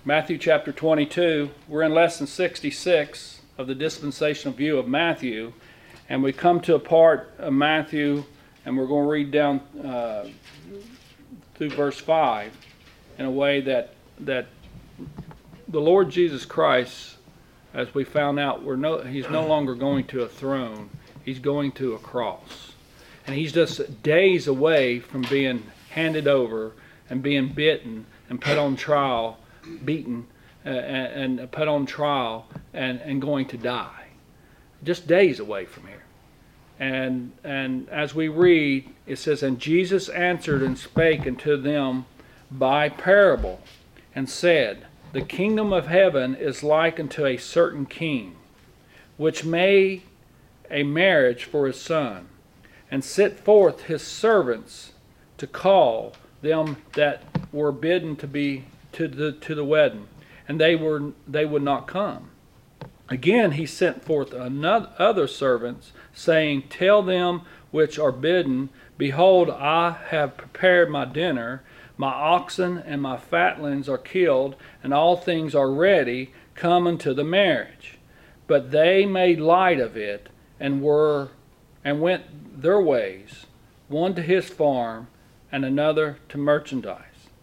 Matthew chapter 22. We're in lesson 66 of the dispensational view of Matthew, and we come to a part of Matthew, and we're going to read down through verse 5 in a way that the Lord Jesus Christ, as we found out, He's no longer going to a throne. He's going to a cross. And He's just days away from being handed over and being bitten and put on trial, beaten and put on trial and going to die. Just days away from here. And as we read, it says, "And Jesus answered and spake unto them by parable, and said, The kingdom of heaven is like unto a certain king, which made a marriage for his son, and sent forth his servants to call them that were bidden to be to the wedding, and they would not come. Again he sent forth other servants, saying, Tell them which are bidden, Behold, I have prepared my dinner. My oxen and my fatlings are killed, and all things are ready. Come unto the marriage. But they made light of it, and went their ways, one to his farm, and another to merchandise."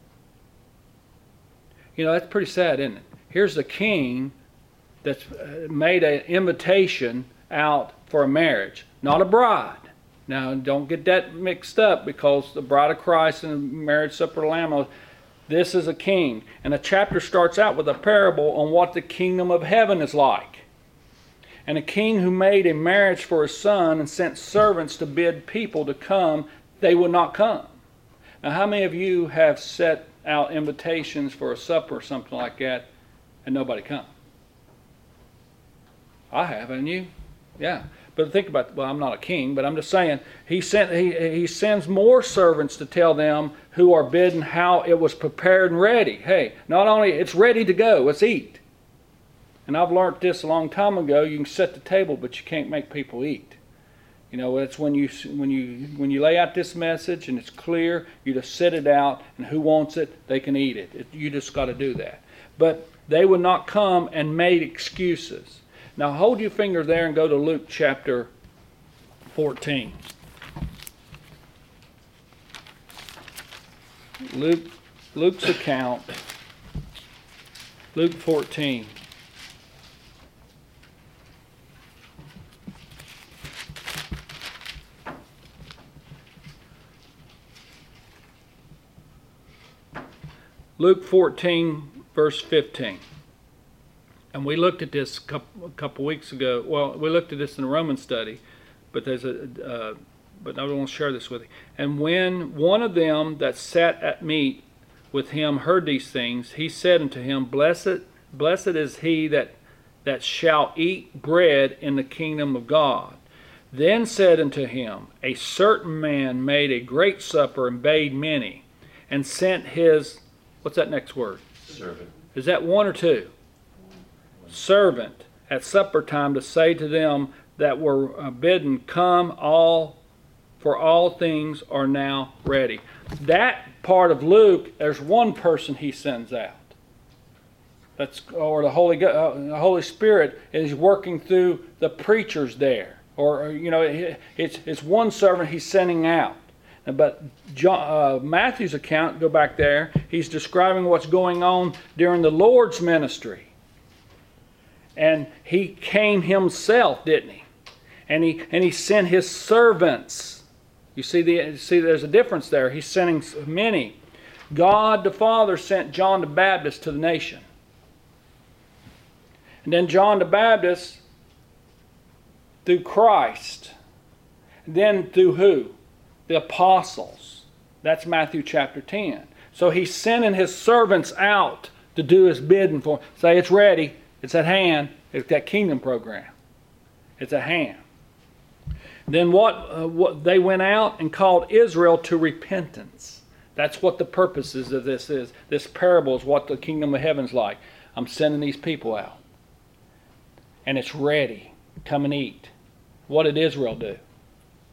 You know, that's pretty sad, isn't it? Here's the king that's made an invitation out for a marriage, not a bride. Now, don't get that mixed up, because the bride of Christ and the marriage supper of the Lamb, this is a king. And the chapter starts out with a parable on what the kingdom of heaven is like. And a king who made a marriage for his son and sent servants to bid people to come, they would not come. Now, how many of you have set out invitations for a supper or something like that and nobody come? I have, haven't you? Yeah. But think about, well, I'm not a king, but I'm just saying, he sends more servants to tell them who are bidden how it was prepared and ready. Hey, not only it's ready to go, let's eat. And I've learned this a long time ago. You can set the table, but you can't make people eat. You know, it's when you lay out this message and it's clear, you just set it out, and who wants it, they can eat it. You just got to do that. But they would not come and made excuses. Now hold your finger there and go to Luke chapter 14. Luke's account, Luke 14. Luke 14, verse 15. And we looked at this a couple weeks ago. Well, we looked at this in the Roman study, but but I want to share this with you. "And when one of them that sat at meat with him heard these things, he said unto him, Blessed is he that shall eat bread in the kingdom of God. Then said unto him, A certain man made a great supper and bade many, and sent his," what's that next word? Servant. Is that one or two? "Servant at supper time to say to them that were bidden, Come, for all things are now ready." That part of Luke, there's one person he sends out. Or the Holy Spirit is working through the preachers there. Or you know, it's one servant he's sending out. But Matthew's account, go back there, he's describing what's going on during the Lord's ministry. And he came himself, didn't he? And he sent his servants. You see there's a difference there. He's sending many. God the Father sent John the Baptist to the nation. And then John the Baptist through Christ. And then through who? The apostles. That's Matthew chapter 10. So he's sending his servants out to do his bidding for him. Say, it's ready. It's at hand. It's that kingdom program. It's at hand. Then what they went out and called Israel to repentance. That's what the purposes of this is. This parable is what the kingdom of heaven's like. I'm sending these people out. And it's ready. Come and eat. What did Israel do?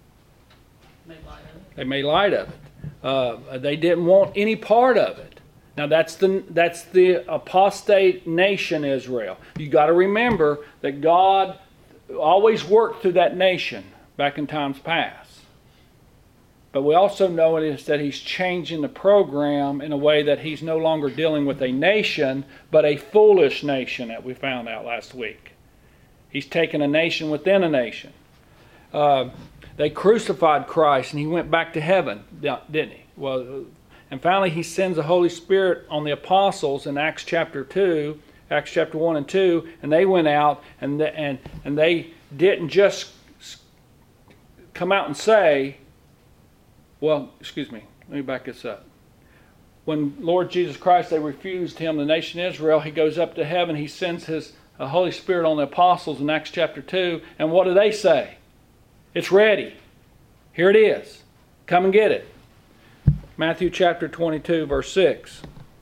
Make light of it. They made light of it. They didn't want any part of it. Now that's the apostate nation Israel. You got to remember that God always worked through that nation back in times past. But we also know that He's changing the program in a way that He's no longer dealing with a nation, but a foolish nation that we found out last week. He's taken a nation within a nation. They crucified Christ and He went back to heaven, didn't He? Well, and finally He sends the Holy Spirit on the apostles in Acts chapter 2, Acts chapter 1 and 2, and they went out and they didn't just come out and say, well, excuse me, let me back this up. When Lord Jesus Christ, they refused Him, the nation Israel, He goes up to heaven, He sends His Holy Spirit on the apostles in Acts chapter 2, and what do they say? It's ready. Here it is. Come and get it. Matthew chapter 22, verse 6.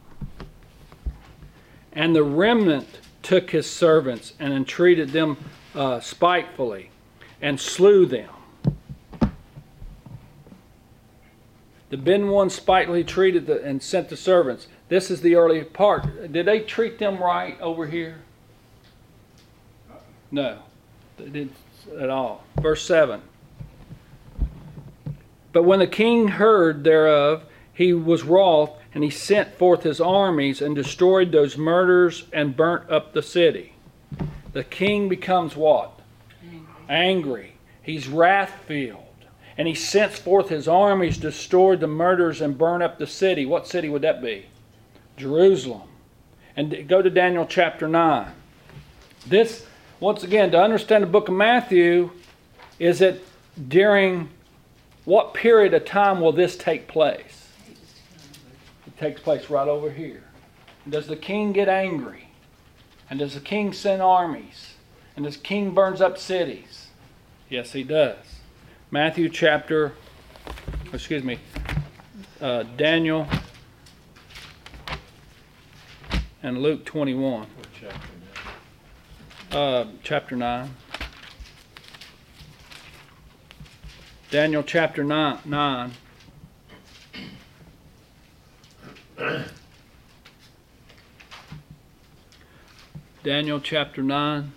And the remnant took His servants and entreated them spitefully and slew them. The Ben one spitefully treated and sent the servants. This is the early part. Did they treat them right over here? No, they didn't at all. Verse 7. But when the king heard thereof, he was wroth, and he sent forth his armies and destroyed those murderers and burnt up the city. The king becomes what? Angry. He's wrath-filled. And he sent forth his armies, destroyed the murderers, and burned up the city. What city would that be? Jerusalem. And go to Daniel chapter 9. This, once again, to understand the book of Matthew, is that during what period of time will this take place? It takes place right over here. Does the king get angry? And does the king send armies? And does the king burns up cities? Yes, he does. Matthew chapter, Daniel and Luke 21. Chapter 9. Daniel chapter 9. Daniel chapter 9.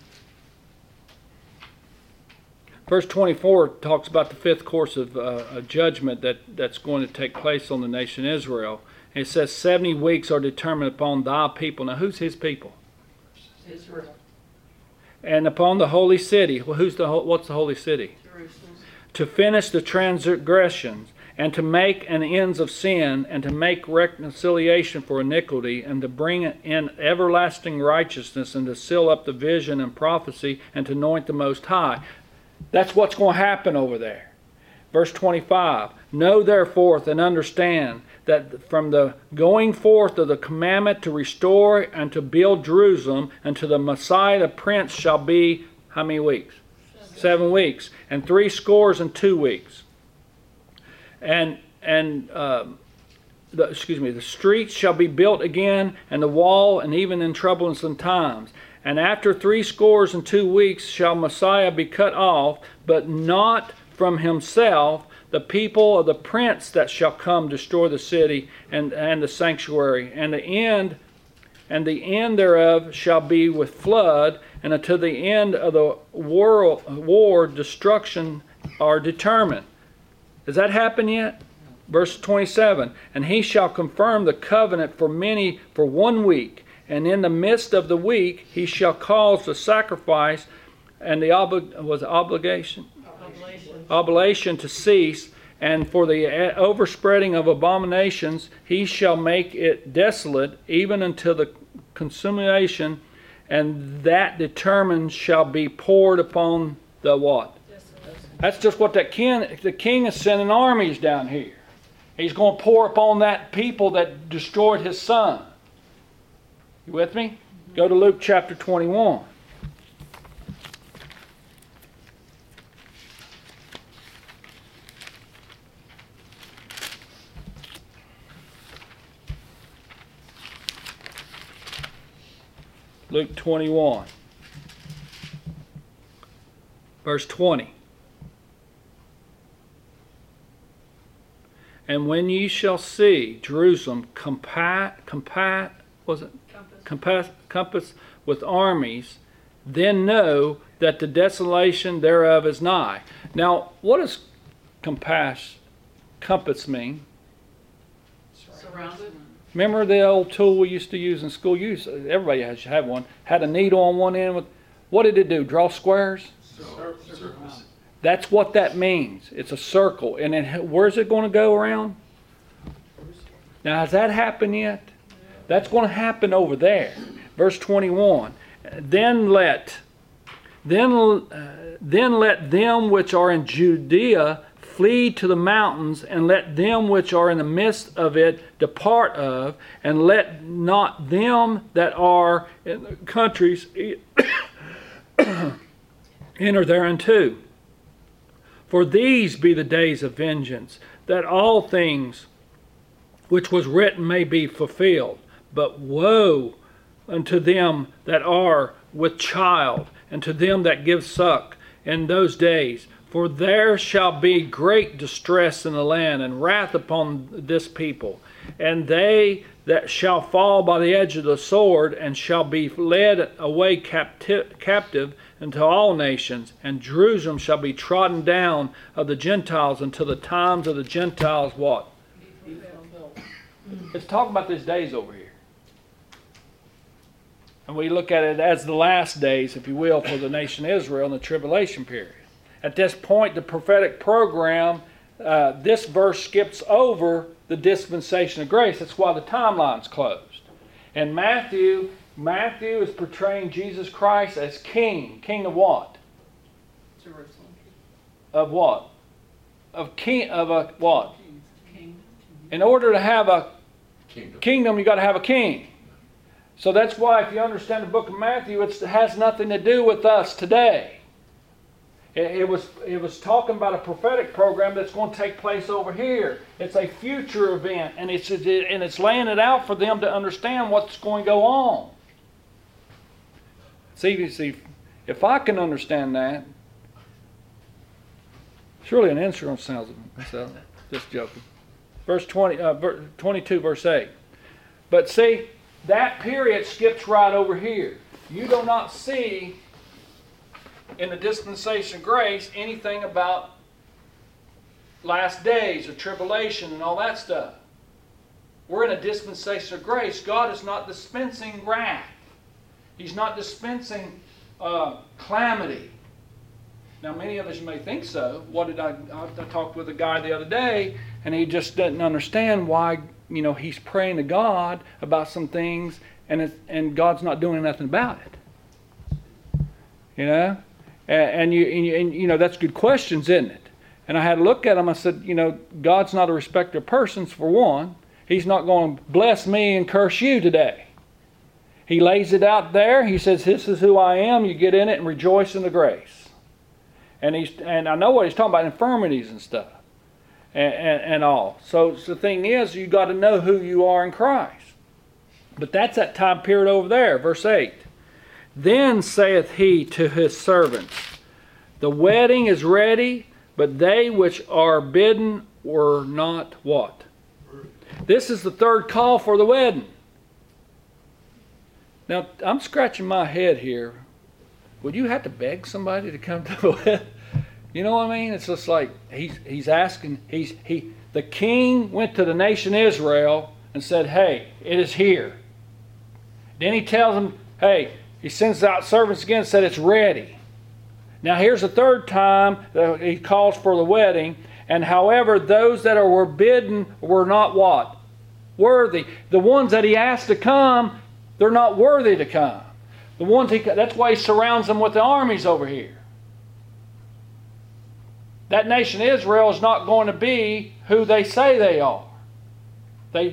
Verse 24 talks about the fifth course of a judgment that's going to take place on the nation Israel. And it says 70 weeks are determined upon thy people. Now who's His people? Israel. And upon the holy city. Well, what's the holy city? Jerusalem. To finish the transgressions, and to make an ends of sin, and to make reconciliation for iniquity, and to bring in everlasting righteousness, and to seal up the vision and prophecy, and to anoint the Most High. That's what's going to happen over there. Verse 25. Know therefore and understand that from the going forth of the commandment to restore and to build Jerusalem unto the Messiah the Prince shall be how many weeks? 7 weeks. And 62 weeks. And the streets shall be built again, and the wall, and even in troublesome times. And after 62 weeks shall Messiah be cut off, but not from himself. The people of the prince that shall come destroy the city and the sanctuary. And the end thereof shall be with flood, and until the end of the war destruction are determined. Has that happened yet? Verse 27. And he shall confirm the covenant for 1 week. And in the midst of the week he shall cause the sacrifice and the oblation to cease, and for the overspreading of abominations he shall make it desolate, even until the consummation, and that determined shall be poured upon the what? That's just what the king is sending armies down here. He's going to pour upon that people that destroyed his son. You with me? Go to Luke chapter 21. Luke 21. Verse 20. And when ye shall see Jerusalem compass with armies, then know that the desolation thereof is nigh. Now, what does compass mean? Surrounded. Remember the old tool we used to use in school? Everybody has to have one. Had a needle on one end. What did it do? Draw squares? Circles. That's what that means. It's a circle. And then where's it going to go around? Now, has that happened yet? That's going to happen over there. Verse 21. Then let them which are in Judea flee to the mountains, and let them which are in the midst of it depart of, and let not them that are in the countries enter thereunto. For these be the days of vengeance, that all things which was written may be fulfilled. But woe unto them that are with child, and to them that give suck in those days. For there shall be great distress in the land, and wrath upon this people. And they that shall fall by the edge of the sword, and shall be led away captive unto all nations. And Jerusalem shall be trodden down of the Gentiles until the times of the Gentiles what? It's talking about these days over here. And we look at it as the last days, if you will, for the nation Israel in the tribulation period. At this point, the prophetic program, this verse skips over the dispensation of grace. That's why the timeline's closed. And Matthew is portraying Jesus Christ as king. King of what? Jerusalem. Of what? Of king of a what? Kingdom. In order to have a kingdom, you got to have a king. So that's why, if you understand the book of Matthew, it has nothing to do with us today. It was talking about a prophetic program that's going to take place over here. It's a future event, and it's laying it out for them to understand what's going to go on. See, if I can understand that, surely an insurance salesman. So, just joking. Verse 22, verse 8. But see, that period skips right over here. You do not see in the dispensation of grace anything about last days or tribulation and all that stuff. We're in a dispensation of grace. God is not dispensing wrath. He's not dispensing calamity. Now, many of us may think so. I talked with a guy the other day, and he just didn't understand why, he's praying to God about some things, and God's not doing nothing about it. And that's good questions, isn't it? And I had to look at him. I said, God's not a respecter of persons, for one. He's not going to bless me and curse you today. He lays it out there. He says, this is who I am. You get in it and rejoice in the grace. And I know what he's talking about, infirmities and stuff and all. So the thing is, you got to know who you are in Christ. But that's that time period over there, verse 8. Then saith he to his servants, the wedding is ready, but they which are bidden were not what? This is the third call for the wedding. Now, I'm scratching my head here. Would you have to beg somebody to come to the wedding? You know what I mean? It's just like he's asking. The king went to the nation Israel and said, hey, it is here. Then he tells them, hey, he sends out servants again and said it's ready. Now here's the third time that he calls for the wedding. And however, those that were bidden were not what? Worthy. The ones that he asked to come, they're not worthy to come. That's why he surrounds them with the armies over here. That nation Israel is not going to be who they say they are. They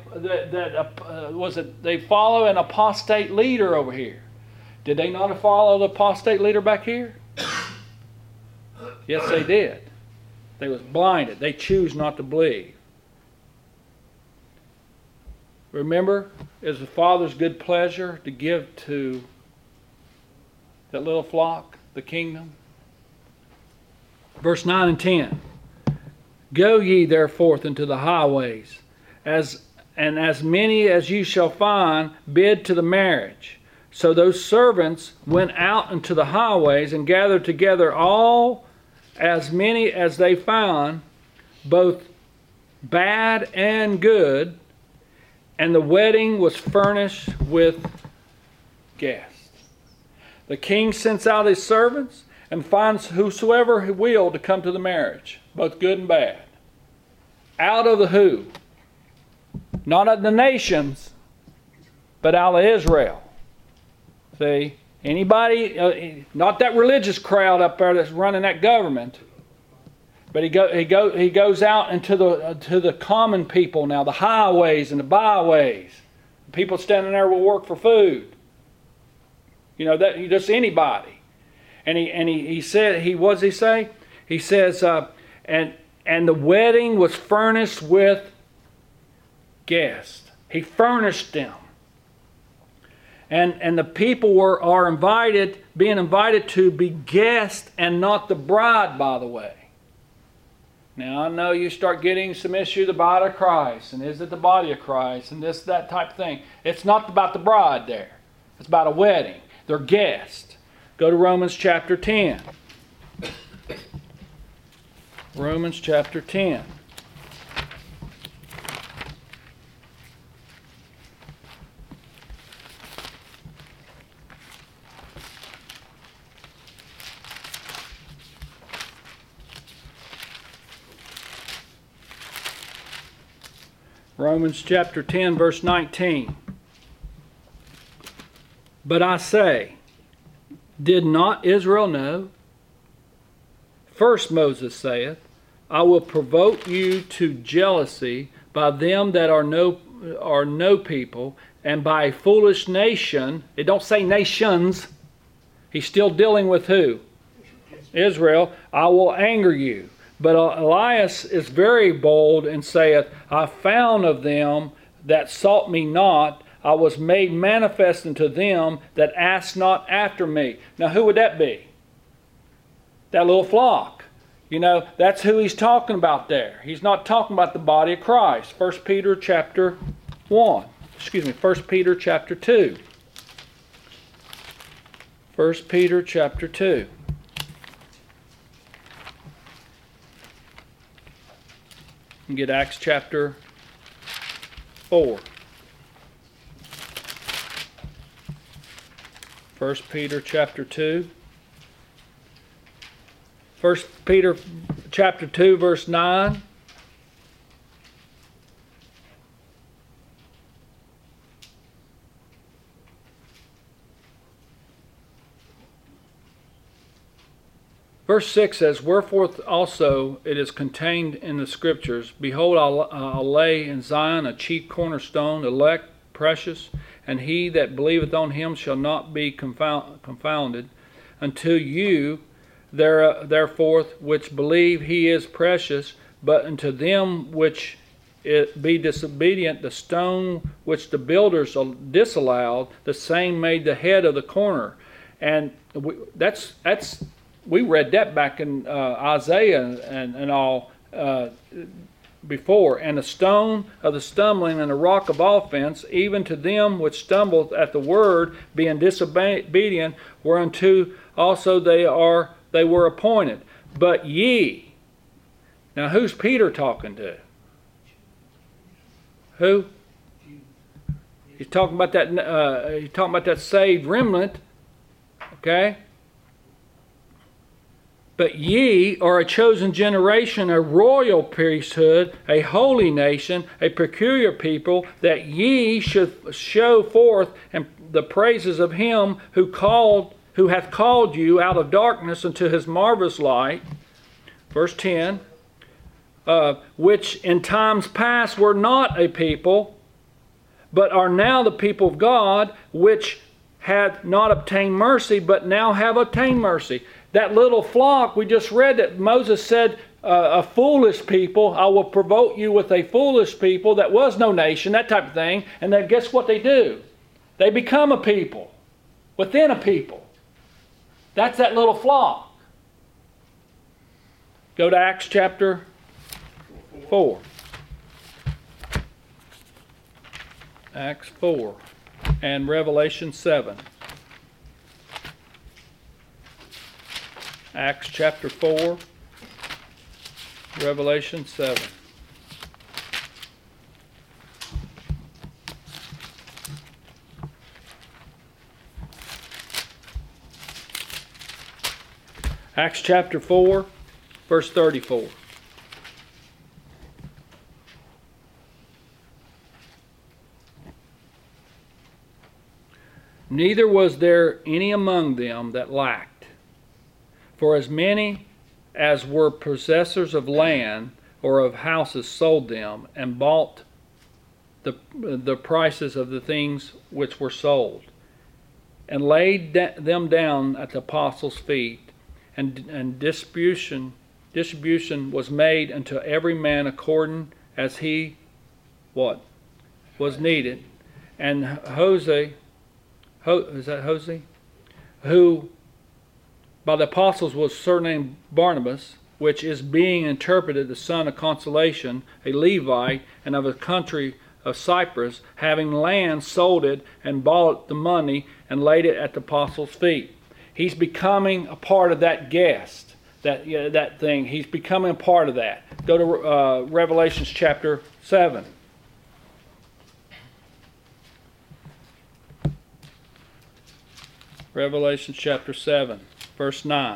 follow an apostate leader over here. Did they not follow the apostate leader back here? Yes, they did. They was blinded. They choose not to believe. Remember, it's the Father's good pleasure to give to that little flock the kingdom. Verse 9 and 10. Go ye therefore into the highways, and as many as you shall find, bid to the marriage. So those servants went out into the highways and gathered together all as many as they found, both bad and good, and the wedding was furnished with guests. The king sends out his servants and finds whosoever he will to come to the marriage, both good and bad. Out of the who? Not of the nations, but out of Israel. See, anybody, not that religious crowd up there that's running that government, but he goes out into the common people now, the highways and the byways. People standing there will work for food. You know, that just anybody. And he said, what does he say? He says, and the wedding was furnished with guests. He furnished them. And the people are being invited to be guests and not the bride, by the way. Now I know you start getting some issue, the body of Christ, and is it the body of Christ, and that type of thing. It's not about the bride there. It's about a wedding. They're guests. Go to Romans chapter 10. Romans chapter 10. Romans chapter 10, verse 19. But I say, did not Israel know? First Moses saith, I will provoke you to jealousy by them that are no people, and by a foolish nation. It don't say nations. He's still dealing with who? Israel. I will anger you. But Elias is very bold and saith, I found of them that sought me not. I was made manifest unto them that asked not after me. Now who would that be? That little flock. You know, that's who he's talking about there. He's not talking about the body of Christ. 1 Peter chapter 1. 1 Peter chapter 2. 1 Peter chapter 2. And get Acts chapter 4. 1 Peter chapter 2. 1 Peter chapter 2 verse 9. Verse 6 says, Wherefore also it is contained in the Scriptures, Behold, I'll lay in Zion a chief cornerstone, elect, precious, and he that believeth on him shall not be confounded. Unto you, therefore, which believe he is precious, but unto them which be disobedient, the stone which the builders disallowed, the same made the head of the corner. And we read that back in Isaiah and all before. And the stone of the stumbling and the rock of offense, even to them which stumbled at the word, being disobedient, whereunto also they were appointed. But ye. Now who's Peter talking to? Who? He's talking about that. He's talking about that saved remnant. Okay. But ye are a chosen generation, a royal priesthood, a holy nation, a peculiar people, that ye should show forth the praises of him who hath called you out of darkness into his marvelous light. Verse 10. Which in times past were not a people, but are now the people of God, which had not obtained mercy, but now have obtained mercy. That little flock, we just read that Moses said, a foolish people, I will provoke you with a foolish people that was no nation, that type of thing. And then guess what they do? They become a people within a people. That's that little flock. Go to Acts chapter 4. Acts 4 and Revelation 7. Acts chapter 4, Revelation 7. Acts chapter 4, verse 34. Neither was there any among them that lacked. For as many as were possessors of land or of houses sold them, and bought the prices of the things which were sold, and laid them down at the apostles' feet, and distribution was made unto every man according as he was needed. And Jose, who by the apostles was surnamed Barnabas, which is being interpreted the son of consolation, a Levite, and of a country of Cyprus, having land, sold it, and bought the money, and laid it at the apostles' feet. He's becoming a part of that guest, that thing. He's becoming a part of that. Go to Revelation chapter 7. Revelation chapter 7, verse 9.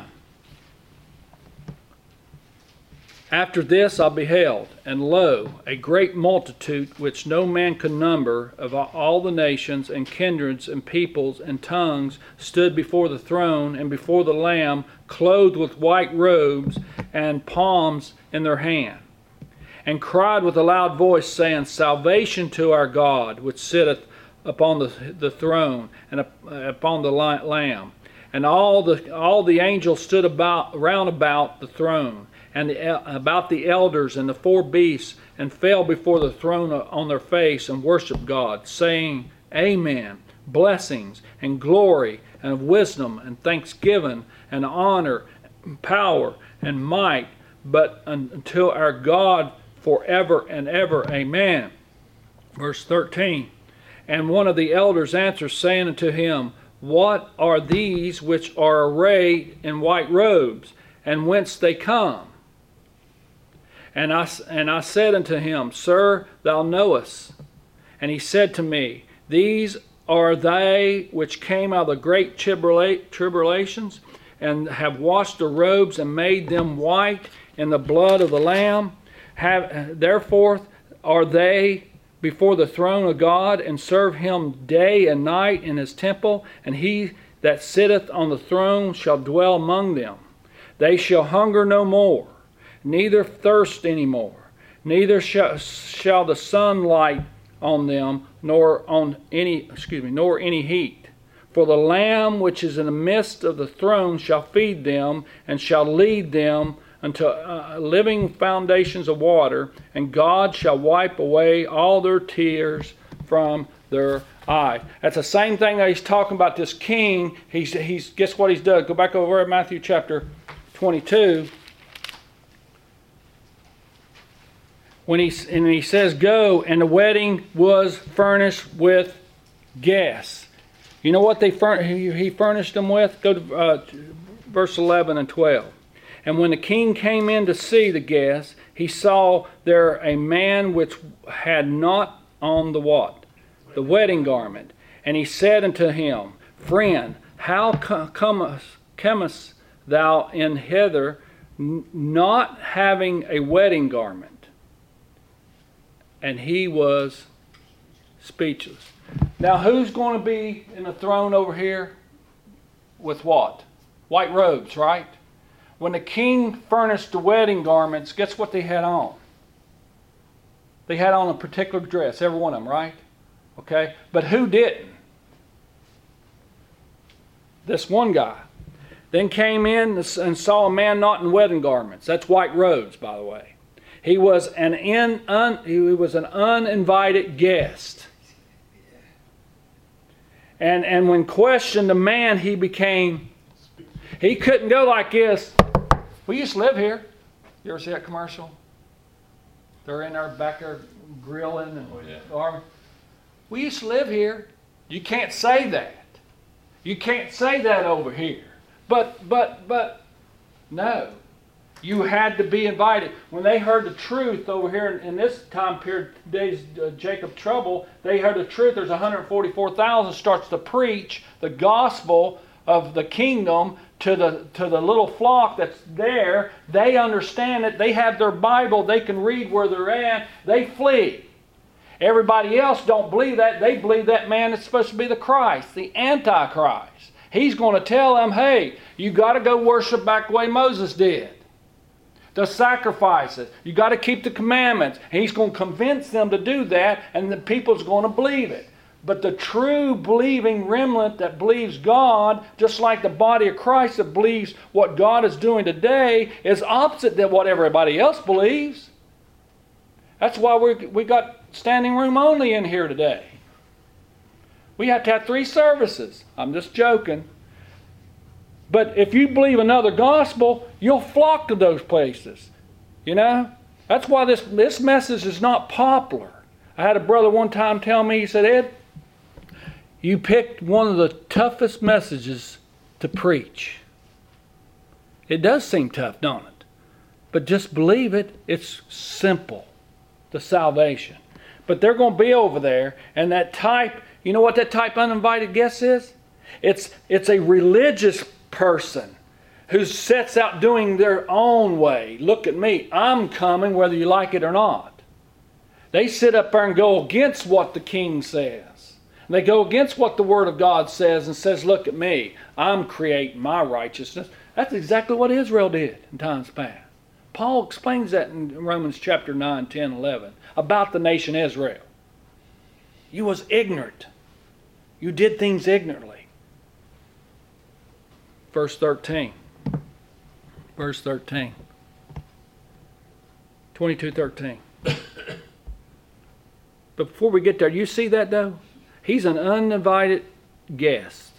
After this I beheld, and lo, a great multitude which no man could number, of all the nations and kindreds and peoples and tongues, stood before the throne and before the Lamb, clothed with white robes and palms in their hand, and cried with a loud voice, saying, Salvation to our God, which sitteth upon the throne and upon the Lamb. And all the angels stood round about the throne, and about the elders and the 4 beasts, and fell before the throne on their face, and worshipped God, saying, Amen. Blessings and glory and wisdom and thanksgiving and honor and power and might, but until our God forever and ever. Amen. Verse 13. And one of the elders answered, saying unto him, What are these which are arrayed in white robes, and whence they come? And I said unto him, Sir, thou knowest. And he said to me, These are they which came out of the great tribulations, and have washed their robes and made them white in the blood of the Lamb. Therefore are they before the throne of God, and serve him day and night in his temple, and he that sitteth on the throne shall dwell among them. They shall hunger no more, neither thirst any more, neither shall the sun light on them, nor any heat. For the Lamb which is in the midst of the throne shall feed them, and shall lead them unto living fountains of water, and God shall wipe away all their tears from their eyes. That's the same thing that he's talking about this king. He's guess what he's done? Go back over to Matthew chapter 22. When he says, Go, and the wedding was furnished with guests. You know what he furnished them with? Go to verse 11 and 12. And when the king came in to see the guests, he saw there a man which had not on the what? The wedding garment. And he said unto him, Friend, how comest thou in hither, not having a wedding garment? And he was speechless. Now who's going to be in the throne over here? With what? White robes, right? When the king furnished the wedding garments, guess what they had on? They had on a particular dress, every one of them, right? Okay, but who didn't? This one guy. Then came in and saw a man not in wedding garments. That's white robes, by the way. He was an uninvited guest. And when questioned the man, he couldn't go like this. We used to live here. You ever see that commercial? They're in our back there grilling and Oh, yeah. army. We used to live here. You can't say that. You can't say that over here. But no. You had to be invited. When they heard the truth over here in this time period, days Jacob trouble, they heard the truth. There's 144,000 starts to preach the gospel of the kingdom to the little flock that's there. They understand it. They have their Bible. They can read where they're at. They flee. Everybody else don't believe that. They believe that man is supposed to be the Christ, the Antichrist. He's going to tell them, hey, you got to go worship back the way Moses did. The sacrifices. You got to keep the commandments. And he's going to convince them to do that, and the people's going to believe it. But the true believing remnant that believes God, just like the body of Christ that believes what God is doing today, is opposite than what everybody else believes. That's why we got standing room only in here today. We have to have 3 services. I'm just joking. But if you believe another gospel, you'll flock to those places. You know? That's why this message is not popular. I had a brother one time tell me, he said, Ed, you picked one of the toughest messages to preach. It does seem tough, don't it? But just believe it. It's simple. The salvation. But they're going to be over there, and that type, you know what that type uninvited guest is? It's a religious person who sets out doing their own way. Look at me. I'm coming whether you like it or not. They sit up there and go against what the king says. And they go against what the Word of God says and says, look at me. I'm creating my righteousness. That's exactly what Israel did in times past. Paul explains that in Romans chapter 9, 10, 11 about the nation Israel. You was ignorant. You did things ignorantly. Verse 13. Verse 13. 22:13. But before we get there, you see that though? He's an uninvited guest.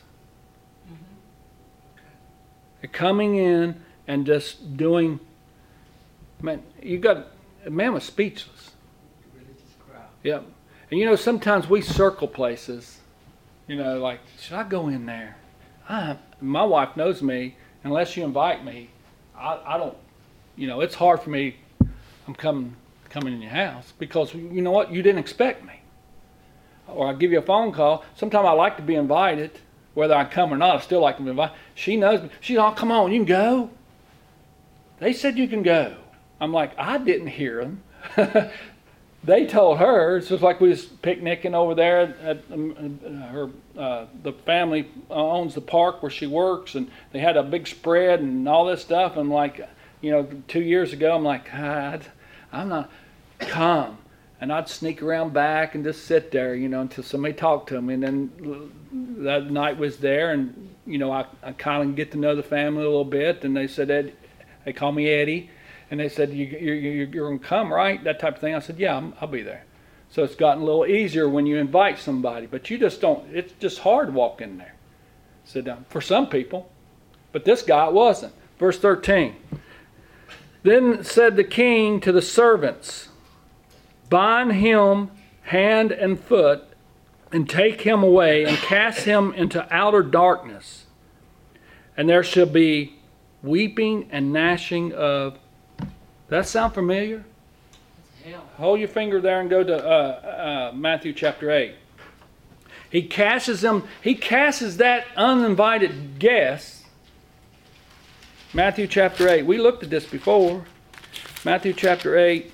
Coming in and just doing. Man, a man was speechless. Religious crowd. Yep. And you know, sometimes we circle places. You know, like, should I go in there? My wife knows me. Unless you invite me, I don't. You know, it's hard for me. I'm coming in your house because you know what? You didn't expect me. Or I give you a phone call. Sometimes I like to be invited, whether I come or not. I still like to be invited. She knows me. She's all, come on, you can go. They said you can go. I'm like, I didn't hear them. They told her. It's just like we was picnicking over there at the family owns the park where she works, and they had a big spread and all this stuff. And like, you know, 2 years ago, I'm like, God, I'm not come. And I'd sneak around back and just sit there, you know, until somebody talked to me. And then that night was there, and you know, I kind of get to know the family a little bit. And they said, Ed, they call me Eddie. And they said, you're going to come, right? That type of thing. I said, yeah, I'll be there. So it's gotten a little easier when you invite somebody. But you just don't, it's just hard to walk in there. Sit down. For some people. But this guy, it wasn't. Verse 13. Then said the king to the servants, bind him hand and foot, and take him away, and cast him into outer darkness. And there shall be weeping and gnashing of. Does that sound familiar? It's hell. Hold your finger there and go to Matthew chapter 8. He casts that uninvited guest. Matthew chapter 8. We looked at this before. Matthew chapter 8.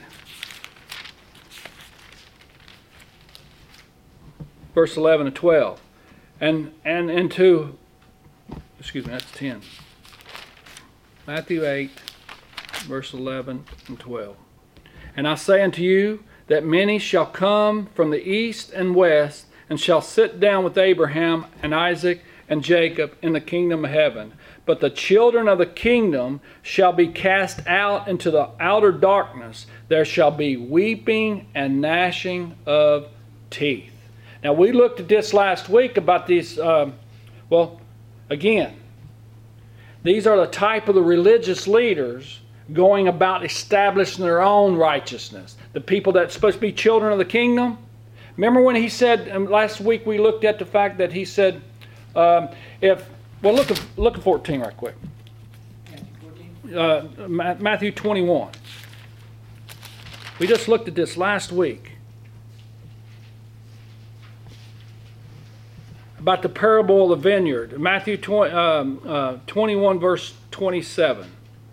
Verse 11 and 12. And into, excuse me, that's 10. Matthew 8. Verse 11 and 12. And I say unto you that many shall come from the east and west, and shall sit down with Abraham and Isaac and Jacob in the kingdom of heaven. But the children of the kingdom shall be cast out into the outer darkness. There shall be weeping and gnashing of teeth. Now we looked at this last week about these, again, these are the type of the religious leaders. going about establishing their own righteousness. The people that's supposed to be children of the kingdom. Remember when he said, and last week we looked at the fact that he said, look at 14 right quick. Matthew 21. We just looked at this last week. About the parable of the vineyard. Matthew 21 verse 27.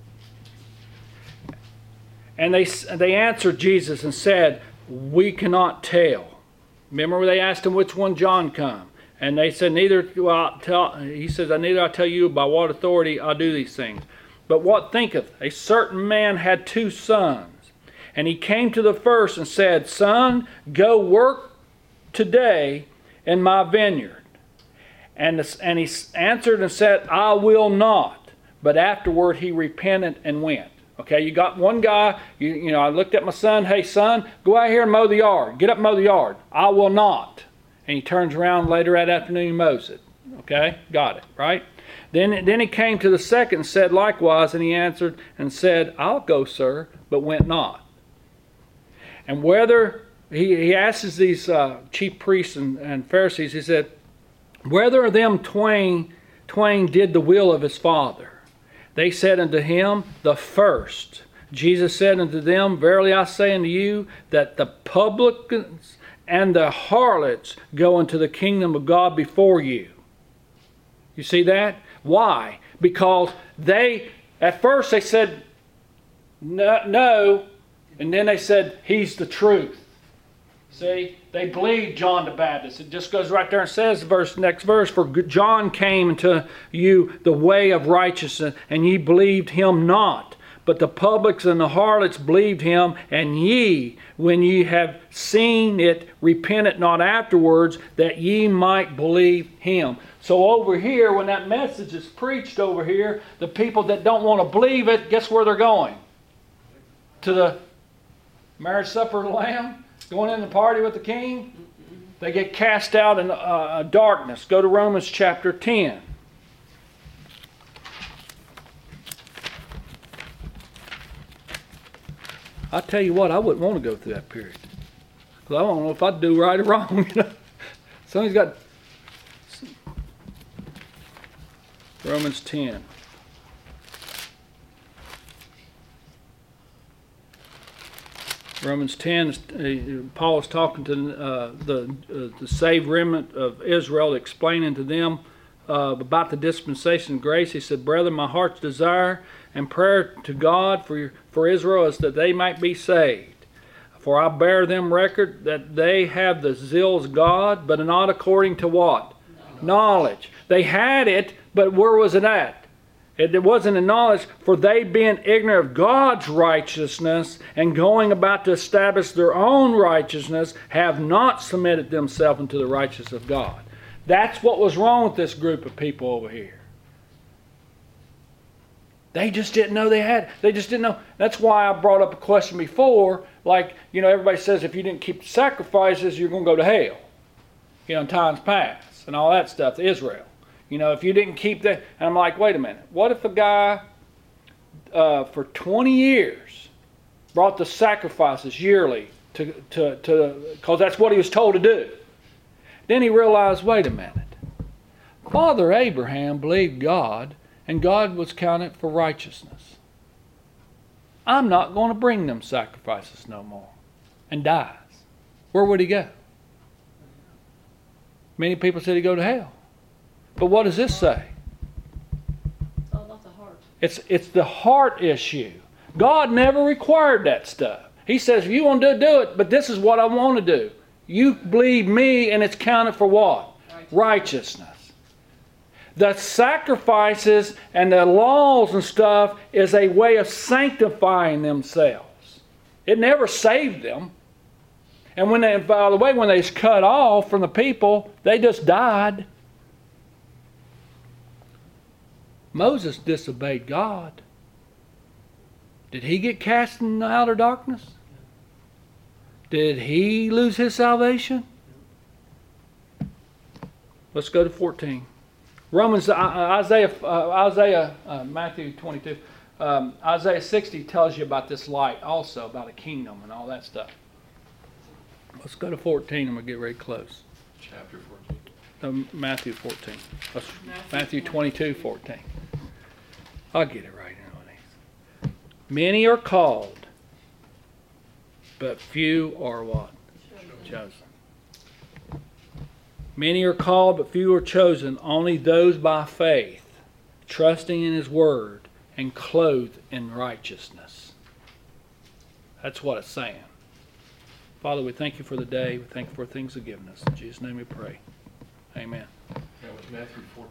And they answered Jesus and said, we cannot tell. Remember when they asked him which one John come? And they said, he says, neither I tell you by what authority I do these things. But what thinketh? A certain man had 2 sons. And he came to the first and said, son, go work today in my vineyard. And he answered and said, I will not. But afterward he repented and went. Okay, you got one guy, I looked at my son, hey son, go out here and mow the yard. Get up and mow the yard. I will not. And he turns around later that afternoon and mows it. Okay, got it, right? Then he came to the second and said likewise, and he answered and said, I'll go, sir, but went not. And whether, he asks these chief priests and Pharisees, he said, whether of them twain did the will of his father? They said unto him, the first. Jesus said unto them, verily I say unto you, that the publicans and the harlots go into the kingdom of God before you. You see that? Why? Because at first they said, no, and then they said, he's the truth. See, they believed John the Baptist. It just goes right there and says, next verse, for John came unto you the way of righteousness, and ye believed him not. But the publicans and the harlots believed him, and ye, when ye have seen it, repented not afterwards, that ye might believe him. So over here, when that message is preached over here, the people that don't want to believe it, guess where they're going? To the marriage supper of the Lamb? Going in the party with the king? They get cast out in darkness. Go to Romans chapter 10. I tell you what, I wouldn't want to go through that period. Because I don't know if I'd do right or wrong. Somebody's got... Romans 10. Romans 10, Paul is talking to the saved remnant of Israel, explaining to them about the dispensation of grace. He said, brethren, my heart's desire and prayer to God for Israel is that they might be saved. For I bear them record that they have the zeal of God, but not according to what? Knowledge. They had it, but where was it at? It wasn't in knowledge, for they being ignorant of God's righteousness and going about to establish their own righteousness, have not submitted themselves unto the righteousness of God. That's what was wrong with this group of people over here. They just didn't know they had. They just didn't know. That's why I brought up a question before, like, everybody says if you didn't keep the sacrifices, you're going to go to hell. In times past and all that stuff, Israel. If you didn't keep that, and I'm like, wait a minute. What if a guy for 20 years brought the sacrifices yearly because that's what he was told to do? Then he realized, wait a minute. Father Abraham believed God, and God was counted for righteousness. I'm not going to bring them sacrifices no more. And dies. Where would he go? Many people said he'd go to hell. But what does this say? It's all about the heart. It's the heart issue. God never required that stuff. He says, if you want to do it, but this is what I want to do. You believe me, and it's counted for what? Righteousness. The sacrifices and the laws and stuff is a way of sanctifying themselves. It never saved them. And by the way, when they was cut off from the people, they just died. Moses disobeyed God. Did he get cast in the outer darkness? Did he lose his salvation? Let's go to 14. Matthew 22. Isaiah 60 tells you about this light also, about a kingdom and all that stuff. Let's go to 14 and we'll get very close. Chapter 14. No, Matthew 14. Matthew 22:14. I'll get it right in one of these. Many are called, but few are what? Chosen. Many are called, but few are chosen. Only those by faith, trusting in His Word, and clothed in righteousness. That's what it's saying. Father, we thank you for the day. We thank you for things you've given us. In Jesus' name we pray. Amen. That was Matthew 14.